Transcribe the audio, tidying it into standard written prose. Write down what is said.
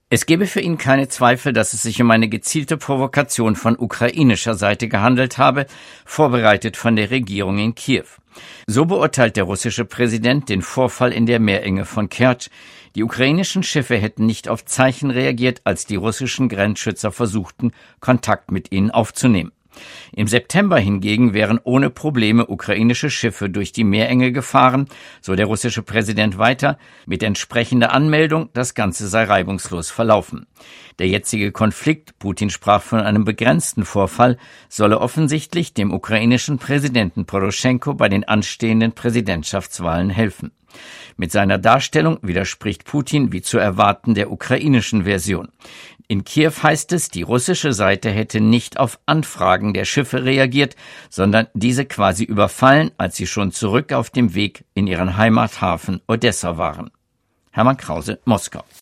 Es gebe für ihn keine Zweifel, dass es sich um eine gezielte Provokation von ukrainischer Seite gehandelt habe, vorbereitet von der Regierung in Kiew. So beurteilt der russische Präsident den Vorfall in der Meerenge von Kertsch. Die ukrainischen Schiffe hätten nicht auf Zeichen reagiert, als die russischen Grenzschützer versuchten, Kontakt mit ihnen aufzunehmen. Im September hingegen wären ohne Probleme ukrainische Schiffe durch die Meerenge gefahren, so der russische Präsident weiter, mit entsprechender Anmeldung, das Ganze sei reibungslos verlaufen. Der jetzige Konflikt, Putin sprach von einem begrenzten Vorfall, solle offensichtlich dem ukrainischen Präsidenten Poroschenko bei den anstehenden Präsidentschaftswahlen helfen. Mit seiner Darstellung widerspricht Putin wie zu erwarten der ukrainischen Version. In Kiew heißt es, die russische Seite hätte nicht auf Anfragen der Schiffe reagiert, sondern diese quasi überfallen, als sie schon zurück auf dem Weg in ihren Heimathafen Odessa waren. Hermann Krause, Moskau.